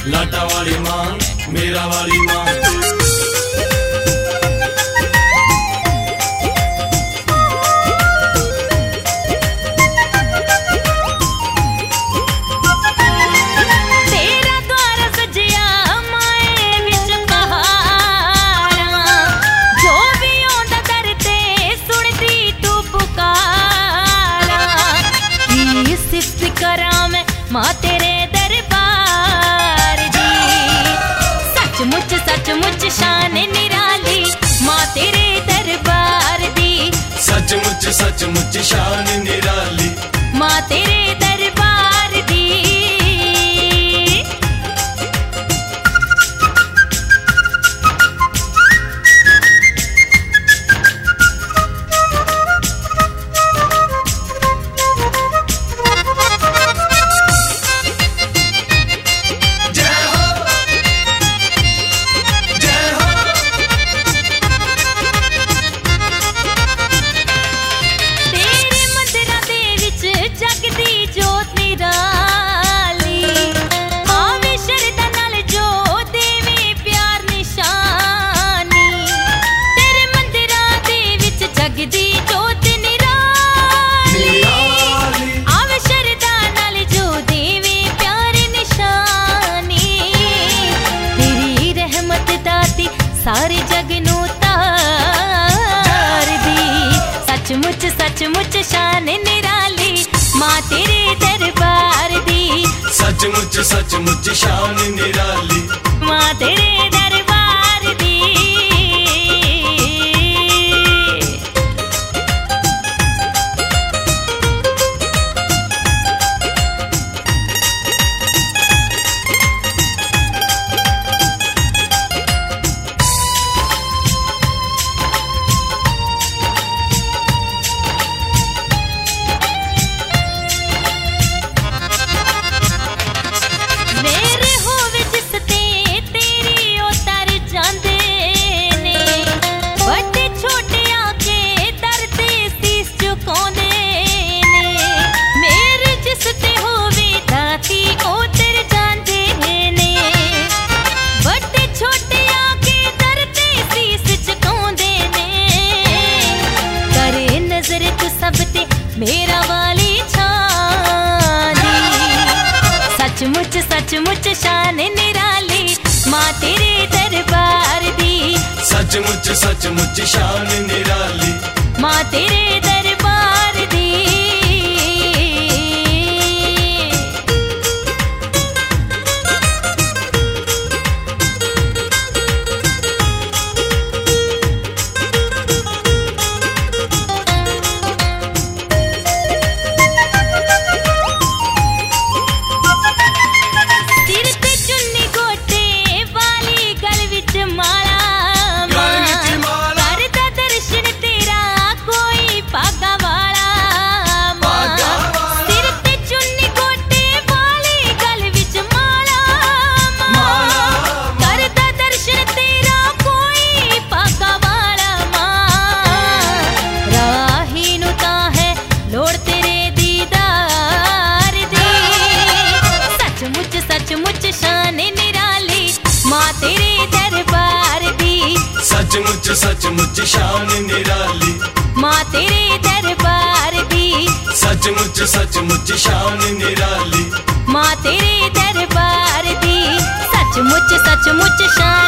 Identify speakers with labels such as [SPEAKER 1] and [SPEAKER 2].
[SPEAKER 1] लाटा वाली माँ, मेरा वाली माँ।
[SPEAKER 2] तेरा द्वार सजिया माए विच पहाड़ा, जो भी आंदा दर ते सुनदी तू पुकारा। की सिफत करां मैं मां तेरे दरबार दी, सचमुच शान निराली मां तेरे दरबार दी।
[SPEAKER 1] सचमुच शान निराली
[SPEAKER 2] मां तेरे दरबार दी। सारे जग नू तार दी, सचमुच शान निराली मां तेरे दरबार दी।
[SPEAKER 1] सचमुच शान निराली
[SPEAKER 2] मां तेरे दरबार दी। मेरा वाली छानी, सचमुच शान निराली मां तेरे दरबार दी।
[SPEAKER 1] सचमुच शान निराली
[SPEAKER 2] मां तेरे दरबार दी। सचमुच शान निराली मां तेरे दरबार दी।
[SPEAKER 1] सचमुच शान निराली
[SPEAKER 2] मां तेरे दरबार दी।
[SPEAKER 1] सचमुच शान निराली
[SPEAKER 2] मां तेरे दरबार दी। सचमुच शान